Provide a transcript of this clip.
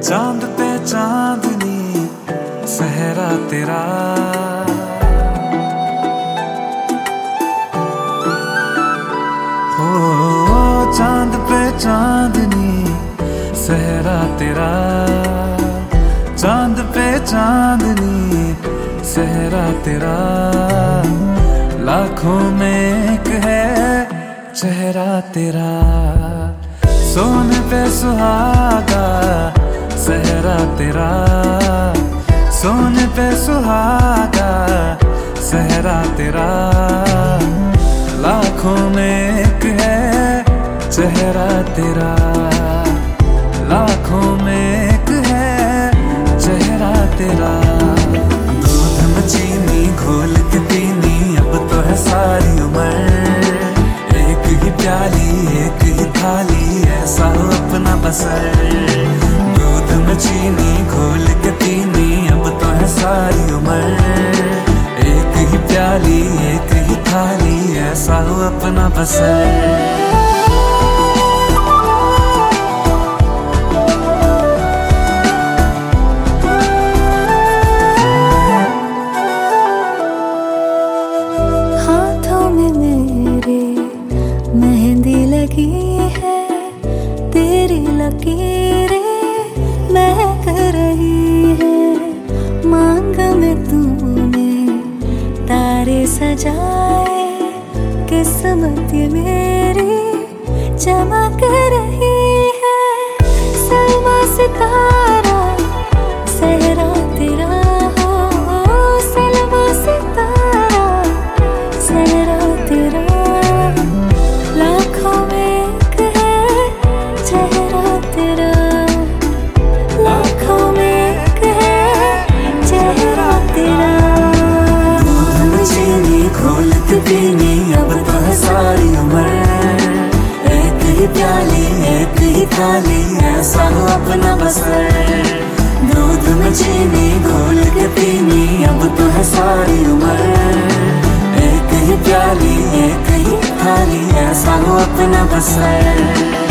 चांद पे चांदनी सहरा तेरा, हो चांद पे चांदनी सहरा तेरा, चांद पे चांदनी सहरा तेरा, लाखों में एक है चेहरा तेरा। सोने पे सुहागा सहरा तेरा, सोने पे सुहागा सहरा तेरा, लाखों में एक है चेहरा तेरा, लाखों में एक है चेहरा तेरा। दूध में चीनी घोल के पीनी अब तो है सारी उम्र, एक ही प्याली एक ही थाली ऐसा हो अपना बसर। दूध में चीनी घोल के पीनी अब तो है सारी उम्र, एक ही प्याली एक ही थाली ऐसा हो अपना बसर। मेहंदी लगी है तेरी लकीरें महक रही है, मांग में तूने तारे सजाए, किस्मत ये मेरी चमक रही है। सलमा सितारा सहरा तेरा, हो सलमा सितारा सहरा तेरा, लाखों में एक है चेहरा तेरा, लाखों में एक है चेहरा तेरा। दूध में चीनी घोल के पीनी अब तो है सारी उम्र, एक ही प्याली एक ही थाली ऐसा हो अपना बसर। दूध में चीनी घोल के पीनी अब तो है सारी उम्र, एक ही प्याली एक ही थाली ऐसा हो अपना बसर।